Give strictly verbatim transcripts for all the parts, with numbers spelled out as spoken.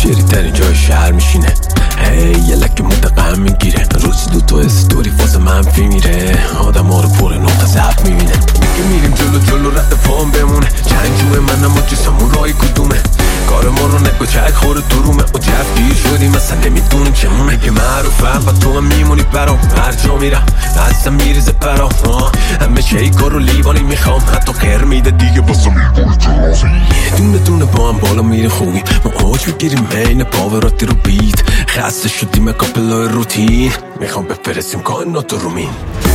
شیری ترین جای شهر میشینه. هی یه لکه متقم میگیره، روزی دو تا استوری فاز منفی میره، آدم ها رو پر نقطه ضعف میبینه. میگه میریم جلو جلو رد پام بمونه، جنگجوه منم و جسمون رای کدومه، کار ما رو نگو چک خوره تو رومه و جف گیر شدیم اصلا نمیدونیم چمونه. میگه معروفم و تو هم میمونی برام، هر جا میرم اصلا میریزه پرام، همه شیکار رو لیوانی میخوام، حتی خیر میده دیگه بازم میبونه ترازی. دونه دونه با هم بالا میره خوبی، ما اوج بگیریم این پاوراتی رو بیت، خسته شدیم کاپلای روتین، میخوام بفرستیم کائنات رو رومین.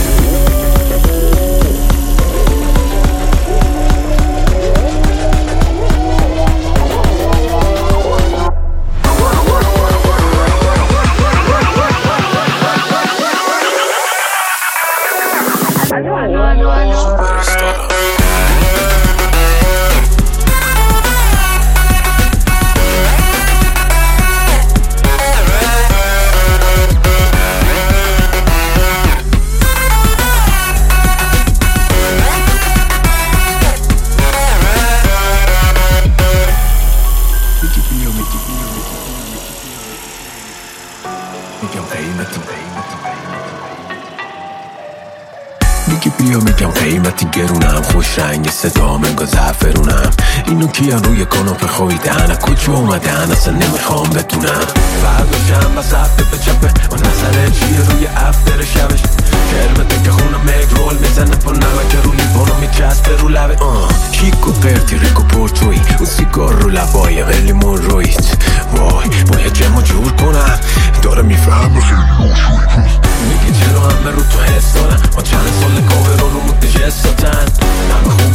میگه بیا میگم قیمتی گرونم، خوش رنگ صدام انگار زعفرونم، اینو کیان روی کاناپه خوابیدن، کجا اومدن اصلا نمیخوام بدونم. فردا شنبه سبته به چپه و نظره چیه روی افتر شبش، کرمته که خونم مگ رول میزنه با نمک رو لیوانو میچسبه رو لبه. کیک و قرتی ریک و پورتوی، اون سیگار رو لبای لیمون رویت، وای باید جمع جور کنم، داره میفهمه خیلی میگه چرا همه رو تو حس دارن، ما چند سال کاور رو رو متجس دادن،